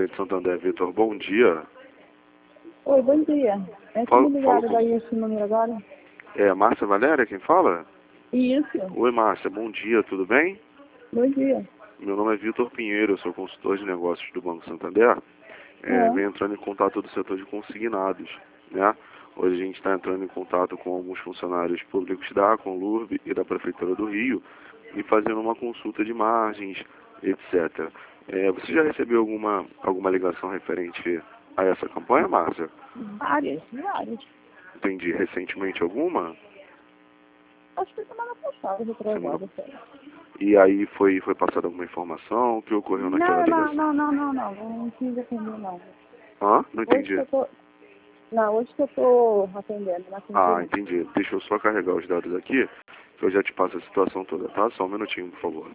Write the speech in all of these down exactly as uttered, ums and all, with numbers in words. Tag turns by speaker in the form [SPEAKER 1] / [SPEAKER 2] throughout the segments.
[SPEAKER 1] Prudente Santander, Vitor, bom dia.
[SPEAKER 2] Oi, bom dia. É que
[SPEAKER 1] Fala-
[SPEAKER 2] me ligaram
[SPEAKER 1] fala com-
[SPEAKER 2] daí esse número agora?
[SPEAKER 1] É Márcia Valéria quem fala?
[SPEAKER 2] Isso.
[SPEAKER 1] Oi, Márcia, bom dia, tudo bem?
[SPEAKER 2] Bom dia.
[SPEAKER 1] Meu nome é Vitor Pinheiro, eu sou consultor de negócios do Banco Santander. É,
[SPEAKER 2] É.
[SPEAKER 1] venho entrando em contato do setor de consignados, né? Hoje a gente está entrando em contato com alguns funcionários públicos da Conlurb e da Prefeitura do Rio e fazendo uma consulta de margens, etcétera. É, você já recebeu alguma, alguma ligação referente a essa campanha, Márcia?
[SPEAKER 2] Várias, várias.
[SPEAKER 1] Entendi. Recentemente alguma?
[SPEAKER 2] Acho que semana passada, retrasada, sério.
[SPEAKER 1] E aí foi, foi passada alguma informação? O que ocorreu naquela
[SPEAKER 2] Não, não,
[SPEAKER 1] ligação?
[SPEAKER 2] não, não, não, não. Não quis atender, não.
[SPEAKER 1] Hã? Não
[SPEAKER 2] Hoje que
[SPEAKER 1] entendi.
[SPEAKER 2] eu tô... Não, hoje que eu tô atendendo, não atendi.
[SPEAKER 1] Ah,
[SPEAKER 2] não.
[SPEAKER 1] entendi. Deixa eu só carregar os dados aqui, que eu já te passo a situação toda, tá? Só um minutinho, por favor.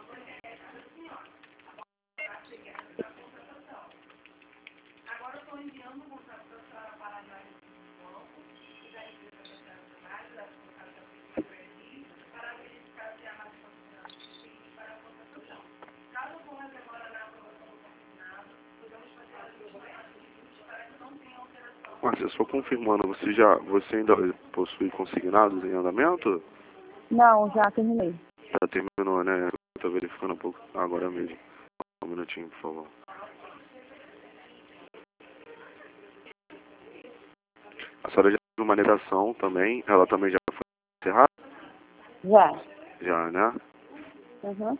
[SPEAKER 1] Márcia, só confirmando, você já, você ainda possui consignados em andamento?
[SPEAKER 2] Não, já terminei.
[SPEAKER 1] Já terminou, né? Eu tô verificando um pouco agora mesmo. Só um minutinho, por favor. A senhora já teve uma negação também, ela também já foi encerrada?
[SPEAKER 2] Já.
[SPEAKER 1] Já, né?
[SPEAKER 2] Uhum.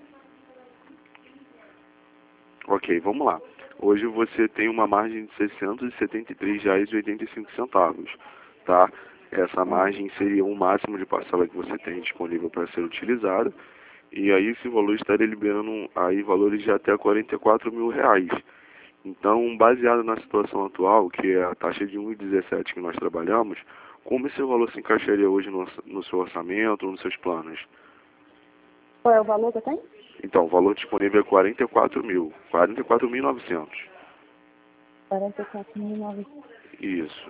[SPEAKER 1] Ok, vamos lá. Hoje você tem uma margem de seiscentos e setenta e três reais e oitenta e cinco centavos, tá? Essa margem seria o máximo de parcela que você tem disponível para ser utilizada. E aí esse valor estaria liberando aí valores de até quarenta e quatro mil reais. Então, baseado na situação atual, que é a taxa de um vírgula dezessete que nós trabalhamos, como esse valor se encaixaria hoje no, no seu orçamento ou nos seus planos?
[SPEAKER 2] Qual é o valor que eu tenho?
[SPEAKER 1] Então, o valor disponível é quarenta e quatro mil, quarenta e quatro mil e novecentos.
[SPEAKER 2] quarenta e quatro mil e novecentos.
[SPEAKER 1] Isso.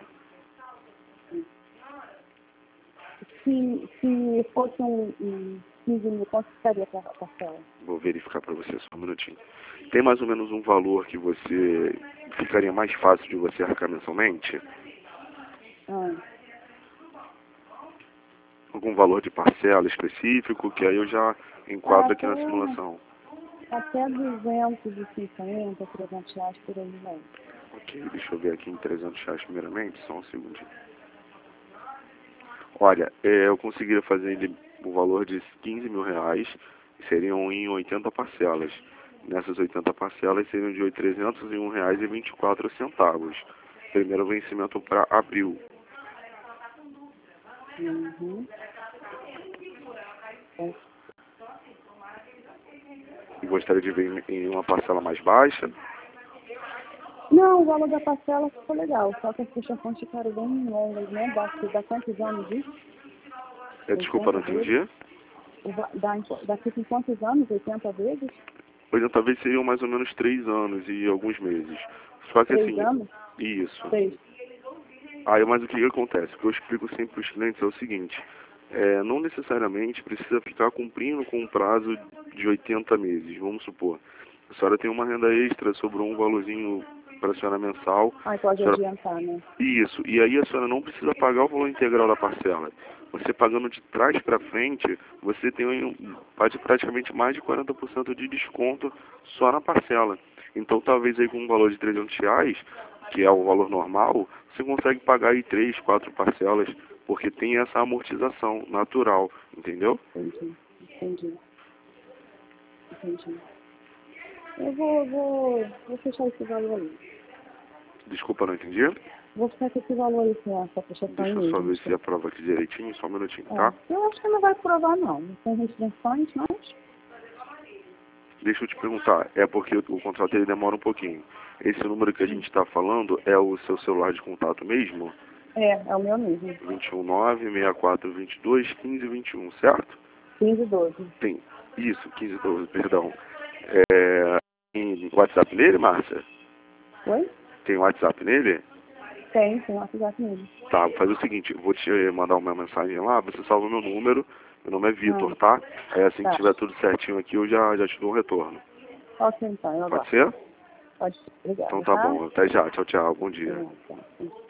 [SPEAKER 2] Se, se fosse um, um quinze mil, quanto ficaria para a parcela?
[SPEAKER 1] Vou verificar para você só um minutinho. Tem mais ou menos um valor que você ficaria mais fácil de você arcar mensalmente?
[SPEAKER 2] Ah.
[SPEAKER 1] Algum valor de parcela específico, que aí eu já enquadro aqui na
[SPEAKER 2] Até,
[SPEAKER 1] simulação.
[SPEAKER 2] até duzentos e cinquenta, trezentos reais por aí, né?
[SPEAKER 1] Ok, deixa eu ver aqui em trezentos reais primeiramente, só um segundinho. Olha, é, eu conseguiria fazer ele o valor de quinze mil reais, seriam em oitenta parcelas. Nessas oitenta parcelas seriam de trezentos e um reais e vinte e quatro centavos. Primeiro vencimento para abril.
[SPEAKER 2] Uhum. É.
[SPEAKER 1] E gostaria de ver em em uma parcela mais baixa.
[SPEAKER 2] Não, o valor da parcela ficou legal, só que as fechações ficaram bem longas, né? Daqui, dá quantos anos isso?
[SPEAKER 1] É, desculpa, não
[SPEAKER 2] oitenta vezes?
[SPEAKER 1] entendi.
[SPEAKER 2] O va- Dá, em qu- daqui com quantos anos? oitenta vezes?
[SPEAKER 1] Pois talvez seriam mais ou menos três anos e alguns meses. Só que
[SPEAKER 2] Três
[SPEAKER 1] assim,
[SPEAKER 2] anos?
[SPEAKER 1] isso.
[SPEAKER 2] Seis.
[SPEAKER 1] Aí, mas o que, que acontece? O que eu explico sempre para os clientes é o seguinte, é, não necessariamente precisa ficar cumprindo com um prazo de oitenta meses, vamos supor. A senhora tem uma renda extra, sobrou um valorzinho para a senhora mensal.
[SPEAKER 2] Aí pode
[SPEAKER 1] A senhora...
[SPEAKER 2] adiantar, né?
[SPEAKER 1] Isso, e aí a senhora não precisa pagar o valor integral da parcela. Você pagando de trás para frente, você tem um, pode praticamente mais de quarenta por cento de desconto só na parcela. Então talvez aí com um valor de trezentos reais, que é o valor normal, você consegue pagar aí três, quatro parcelas, porque tem essa amortização natural, entendeu?
[SPEAKER 2] Entendi, entendi. Entendi. Eu vou, vou, vou fechar esse valor aí.
[SPEAKER 1] Desculpa, não entendi.
[SPEAKER 2] Vou ficar com esse valor aí, sim, essa fechação aí
[SPEAKER 1] Deixa eu só
[SPEAKER 2] mesmo.
[SPEAKER 1] ver se aprova aqui direitinho, só um minutinho,
[SPEAKER 2] É.
[SPEAKER 1] tá?
[SPEAKER 2] Eu acho que não vai provar, não. Não tem restrições, mas...
[SPEAKER 1] Deixa eu te perguntar, é porque o contrato ele demora um pouquinho. Esse número que a gente está falando é o seu celular de contato mesmo?
[SPEAKER 2] É, é o meu mesmo.
[SPEAKER 1] dois um nove, seis quatro dois dois, um cinco dois um, certo?
[SPEAKER 2] quinze, doze.
[SPEAKER 1] Tem. Isso, quinze doze, perdão. É, tem WhatsApp nele, Márcia?
[SPEAKER 2] Oi?
[SPEAKER 1] Tem WhatsApp nele?
[SPEAKER 2] Tem, tem WhatsApp mesmo.
[SPEAKER 1] Tá, vou fazer o seguinte, vou te mandar uma mensagem lá, você salva meu número, meu nome é Vitor,
[SPEAKER 2] Ah,
[SPEAKER 1] tá? Aí assim que
[SPEAKER 2] tá.
[SPEAKER 1] tiver tudo certinho aqui, eu já, já te dou um retorno.
[SPEAKER 2] Ok, então, eu
[SPEAKER 1] Pode
[SPEAKER 2] aguardo.
[SPEAKER 1] ser?
[SPEAKER 2] Pode ser. Obrigada.
[SPEAKER 1] Então tá
[SPEAKER 2] tá?
[SPEAKER 1] bom. Até já. Tchau, tchau. Bom dia.
[SPEAKER 2] É, tá.